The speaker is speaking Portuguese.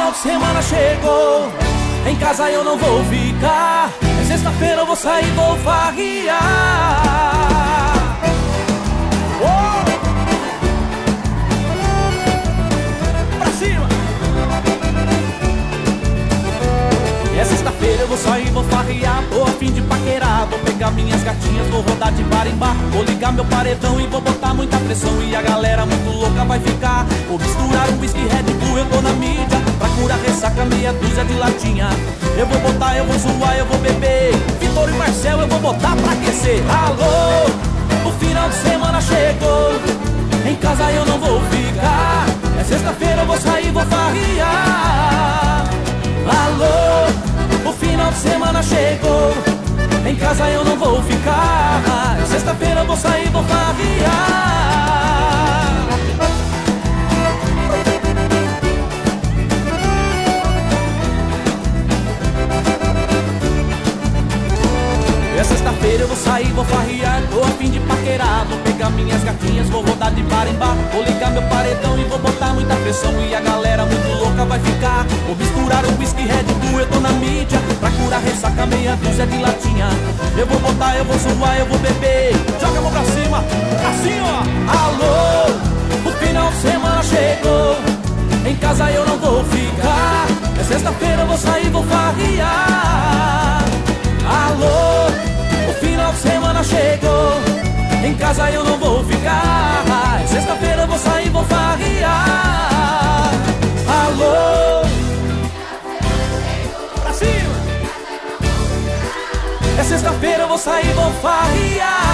final de semana chegou, em casa eu não vou ficar. É sexta-feira eu vou sair, vou farrear. Oh! Pra cima! É sexta-feira eu vou sair, vou farrear. Tô a fim de paquerar, vou pegar minhas gatinhas, vou rodar de bar em bar. Vou ligar meu paredão e vou botar muita pressão. E a galera muito louca vai ficar. Vou misturar um whisky Red Bull, eu tô na mídia. Pra curar ressaca, meia dúzia de latinha. Eu vou botar, eu vou zoar, eu vou beber. Vitor e Marcel eu vou botar pra aquecer. Alô, o final de semana chegou, em casa eu não vou ficar. É sexta-feira eu vou sair, vou farrear. Alô, o final de semana chegou, em casa eu não vou ficar. É sexta-feira eu vou sair, vou farrear. É sexta-feira eu vou sair, vou farrear. Tô a fim de paquerar, vou pegar minhas gatinhas, vou rodar de bar em bar. Vou ligar meu paredão e vou botar muita pressão. E a galera muito louca vai ficar. Vou misturar o whisky Red Bull, eu tô na mídia. Pra curar ressaca, meia dúzia de latinha. Eu vou botar, eu vou zoar, eu vou beber. Joga a mão pra cima, assim ó. Alô, o final de semana chegou, em casa eu não vou ficar. É sexta-feira eu vou sair, vou farrear. Alô, o final de semana chegou, em casa eu não vou ficar. É sexta-feira eu vou sair, vou farrear. Alô, pra cima. É sexta-feira eu vou sair, vou farrear.